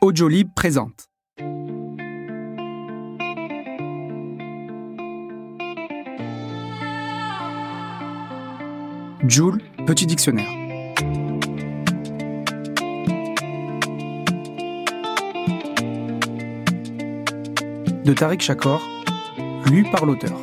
Audiolib présente. Joule, petit dictionnaire. De Tariq Shakor, lu par l'auteur.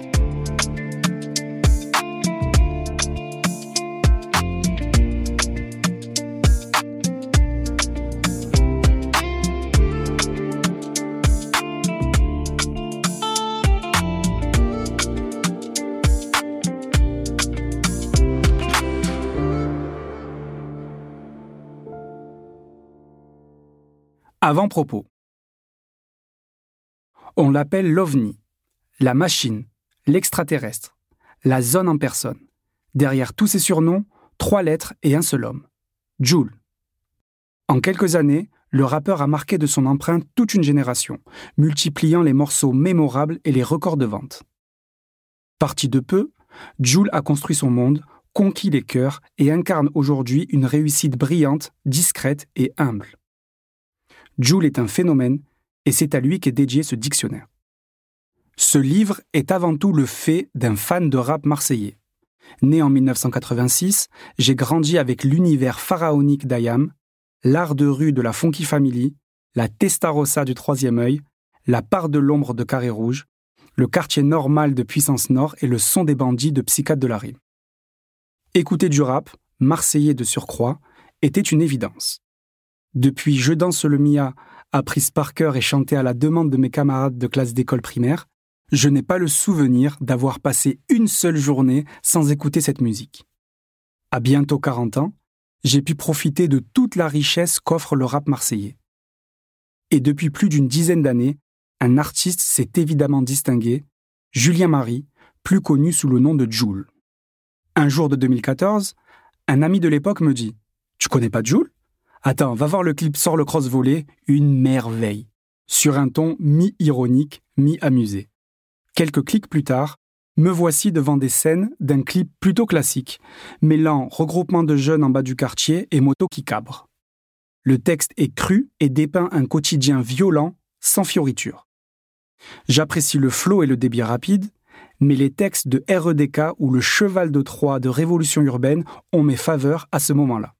Avant-propos. On l'appelle l'OVNI, la machine, l'extraterrestre, la zone en personne. Derrière tous ces surnoms, 3 lettres et un seul homme. Joule. En quelques années, le rappeur a marqué de son empreinte toute une génération, multipliant les morceaux mémorables et les records de vente. Parti de peu, Joule a construit son monde, conquis les cœurs et incarne aujourd'hui une réussite brillante, discrète et humble. Joule est un phénomène, et c'est à lui qu'est dédié ce dictionnaire. Ce livre est avant tout le fait d'un fan de rap marseillais. Né en 1986, j'ai grandi avec l'univers pharaonique d'Ayam, l'art de rue de la Funky Family, la Testarossa du Troisième œil, la part de l'ombre de Carré Rouge, le quartier normal de Puissance Nord et le son des bandits de Psychiatre de la Rime. Écouter du rap, marseillais de surcroît, était une évidence. Depuis Je danse le Mia, apprise par cœur et chantée à la demande de mes camarades de classe d'école primaire, je n'ai pas le souvenir d'avoir passé une seule journée sans écouter cette musique. À bientôt 40 ans, j'ai pu profiter de toute la richesse qu'offre le rap marseillais. Et depuis plus d'une dizaine d'années, un artiste s'est évidemment distingué, Julien Marie, plus connu sous le nom de Joule. Un jour de 2014, un ami de l'époque me dit « Tu connais pas Joule ? Attends, va voir le clip Sors le cross volé, une merveille !» Sur un ton mi-ironique, mi-amusé. Quelques clics plus tard, me voici devant des scènes d'un clip plutôt classique, mêlant regroupement de jeunes en bas du quartier et moto qui cabre. Le texte est cru et dépeint un quotidien violent, sans fioriture. J'apprécie le flow et le débit rapide, mais les textes de REDK ou le cheval de Troie de Révolution urbaine ont mes faveurs à ce moment-là.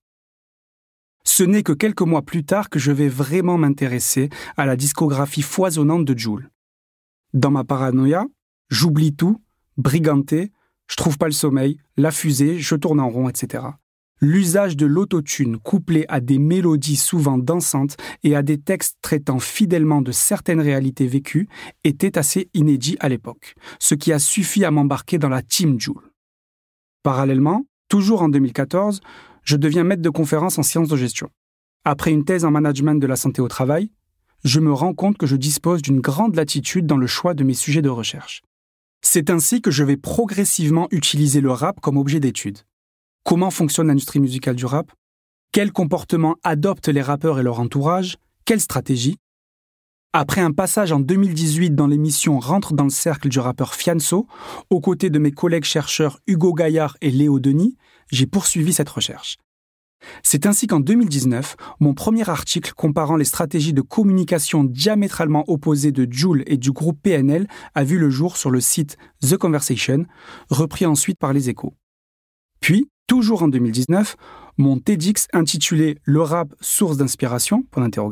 Ce n'est que quelques mois plus tard que je vais vraiment m'intéresser à la discographie foisonnante de Joule. Dans ma paranoïa, j'oublie tout, briganté, je trouve pas le sommeil, la fusée, je tourne en rond, etc. L'usage de l'autotune couplé à des mélodies souvent dansantes et à des textes traitant fidèlement de certaines réalités vécues était assez inédit à l'époque, ce qui a suffi à m'embarquer dans la team Joule. Parallèlement, toujours en 2014, je deviens maître de conférence en sciences de gestion. Après une thèse en management de la santé au travail, je me rends compte que je dispose d'une grande latitude dans le choix de mes sujets de recherche. C'est ainsi que je vais progressivement utiliser le rap comme objet d'étude. Comment fonctionne l'industrie musicale du rap ? Quels comportements adoptent les rappeurs et leur entourage ? Quelles stratégies ? Après un passage en 2018 dans l'émission Rentre dans le cercle du rappeur Fianso, aux côtés de mes collègues chercheurs Hugo Gaillard et Léo Denis, j'ai poursuivi cette recherche. C'est ainsi qu'en 2019, mon premier article comparant les stratégies de communication diamétralement opposées de Joule et du groupe PNL a vu le jour sur le site The Conversation, repris ensuite par Les Échos. Puis, toujours en 2019, mon TEDx intitulé « Le rap, source d'inspiration »,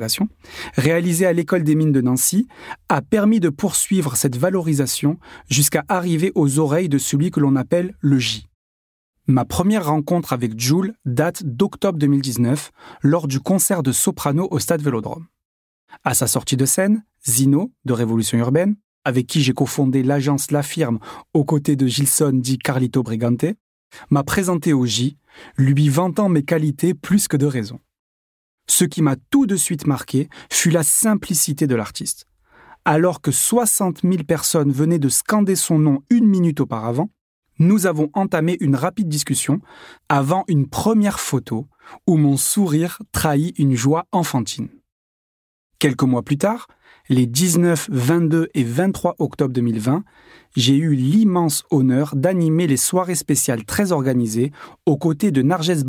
réalisé à l'École des Mines de Nancy, a permis de poursuivre cette valorisation jusqu'à arriver aux oreilles de celui que l'on appelle le J. Ma première rencontre avec Joule date d'octobre 2019, lors du concert de Soprano au Stade Vélodrome. À sa sortie de scène, Zino, de Révolution urbaine, avec qui j'ai cofondé l'agence La Firme aux côtés de Gilson dit Carlito Brigante, m'a présenté au J, lui vantant mes qualités plus que de raison. Ce qui m'a tout de suite marqué fut la simplicité de l'artiste. Alors que 60 000 personnes venaient de scander son nom 1 minute auparavant, nous avons entamé une rapide discussion avant une première photo où mon sourire trahit une joie enfantine. Quelques mois plus tard, les 19, 22 et 23 octobre 2020, j'ai eu l'immense honneur d'animer les soirées spéciales très organisées aux côtés de Narges